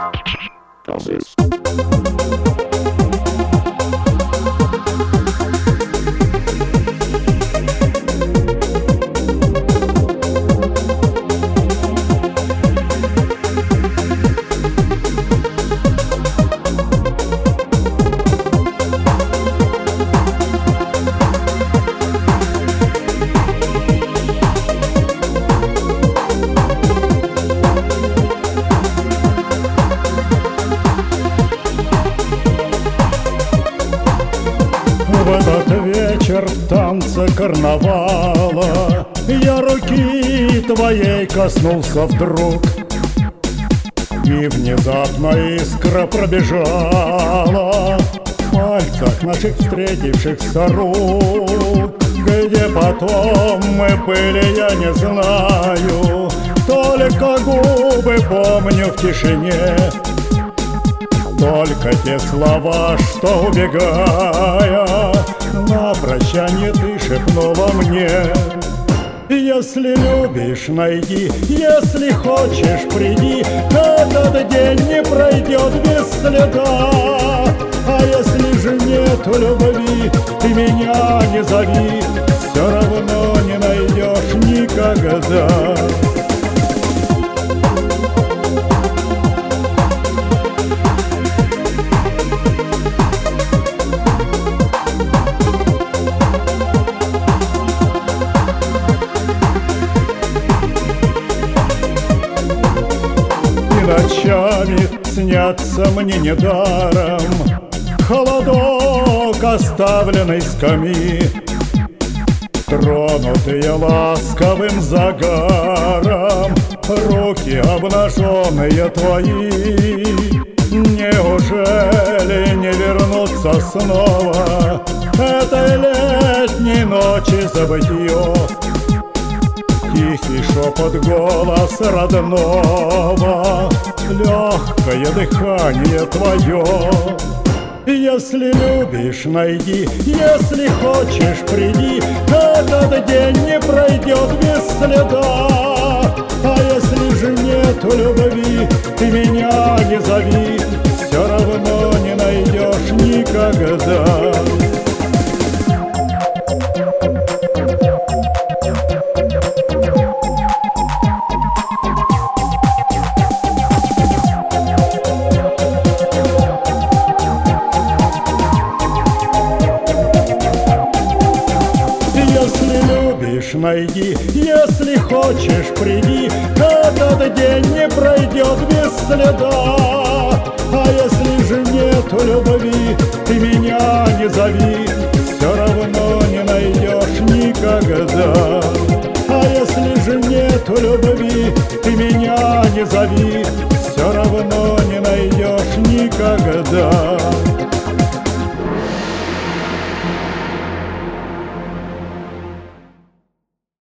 В этот вечер танца карнавала я руки твоей коснулся вдруг, и внезапно искра пробежала в пальцах наших встретившихся рук. Где потом мы были, я не знаю, только губы помню в тишине, только те слова, что, убегая, на прощанье ты шепнула мне. Если любишь, найди, если хочешь, приди, этот день не пройдет без следа. А если же нету любви, ты меня не зови, все равно не найдешь никогда. Ночами снятся мне недаром холодок оставленной скамьи, тронутые ласковым загаром руки обнаженные твои. Неужели не вернуться снова этой летней ночи забытье? Тихий шепот, голос родного, легкое дыхание твое. Если любишь, найди, если хочешь, приди, этот день не пройдет без следа. А если же нету любви, ты меня не зови, все равно не найдешь никогда. Найди, если хочешь, приди, этот день не пройдет без следа. А если же нету любви, ты меня не зови, все равно не найдешь никогда. А если же нету любви, ты меня не зови, все равно не найдешь никогда.